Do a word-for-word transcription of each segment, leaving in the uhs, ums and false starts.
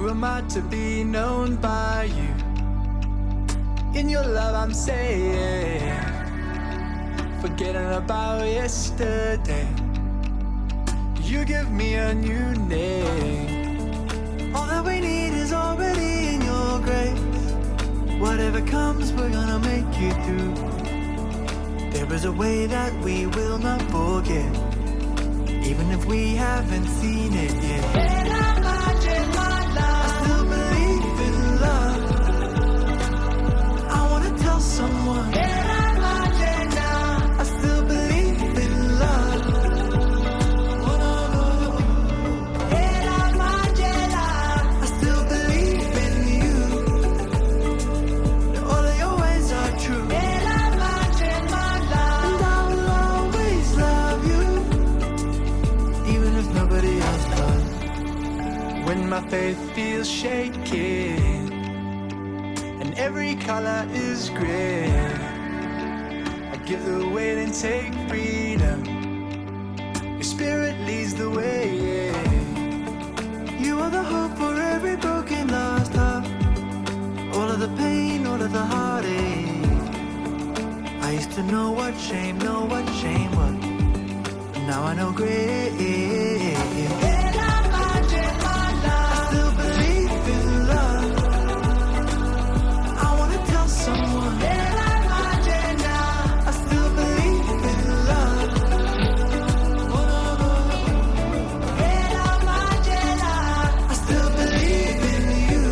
Who am I to be known by you? In your love I'm saying, forgetting about yesterday. You give me a new name. All that we need is already in your grace. Whatever comes, we're gonna make it through. There is a way that we will not forget, even if we haven't seen it yet. I still believe in love. I wanna tell someone. I still believe in love. I still believe in you. That all of your ways are true. And I will always love you, even if nobody else does. When my faith feels shaken and every color is gray, I give the weight and take freedom. Your spirit leads the way. You are the hope for every broken lost heart. All of the pain, all of the heartache. I used to know what shame, know what shame was, but now I know grace. I still believe in love. I wanna tell someone. I still believe in love. I still believe in you.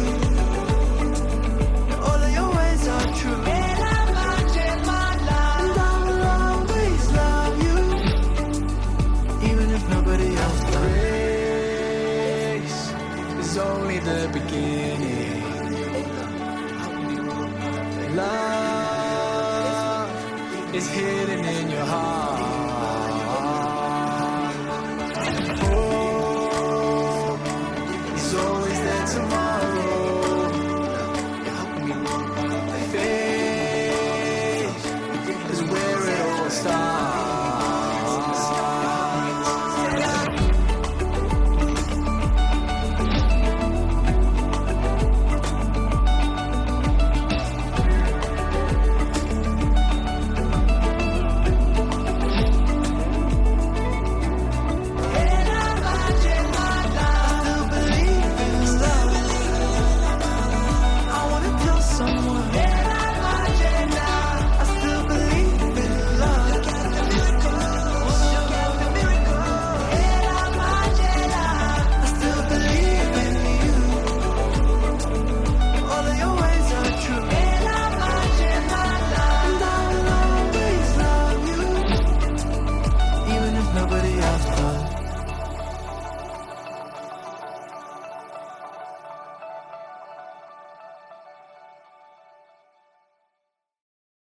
All of your ways are true. And I will always love you, even if nobody else does. Grace is only the beginning. Love is hidden in your heart.